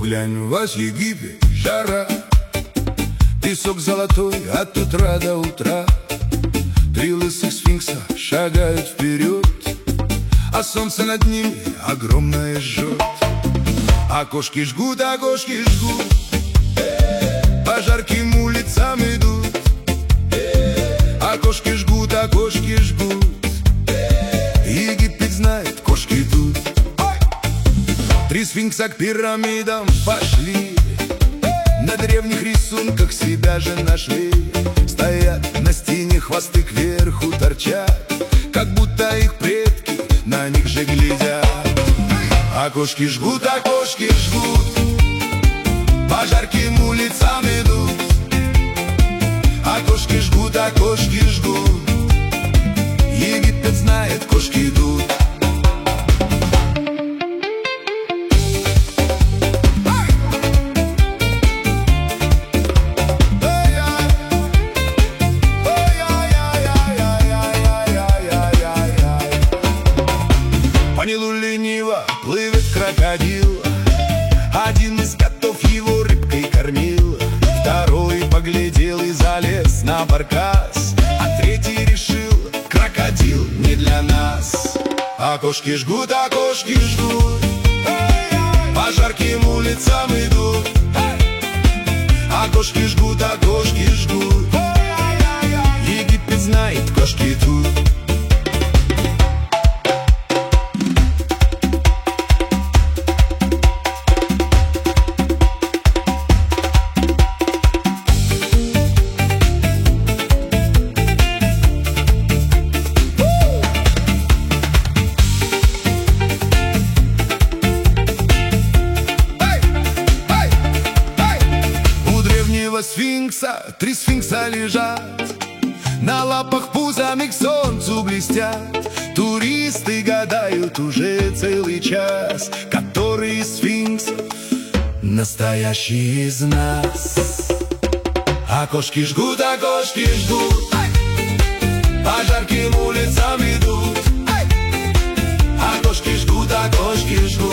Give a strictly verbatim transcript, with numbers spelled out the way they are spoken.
глянь, вас Египет, жара, песок золотой от утра до утра. Три лысых сфинкса шагают вперед, а солнце над ними огромное жжет. Окошки жгут, окошки жгут, по жарким улицам идут. Окошки жгут, окошки жгут, Египет знает, кошки тут. Три сфинкса к пирамидам пошли, на древних рисунках себя же нашли. Стоят на стене, хвосты кверху торчат, как будто их предки на них же глядят. Окошки жгут, окошки жгут, по жарким улицам идут. Окошки жгут, окошки жгут, Египет знает, кошки идут. По Нилу лениво плывет крокодил, один из котов его рыбкой кормил. Второй поглядел и залез на баркас, а третий решил: крокодил не для нас. Окошки жгут, окошки жгут, по жарким улицам идут. Окошки жгут, окошки жгут, Египет знает, кошки тут. Сфинкса, три сфинкса лежат, на лапах пузами к солнцу блестят. Туристы гадают уже целый час, который из сфинксов настоящий из нас. Окошки жгут, окошки жгут, по жарким улицам идут. Окошки жгут, окошки жгут,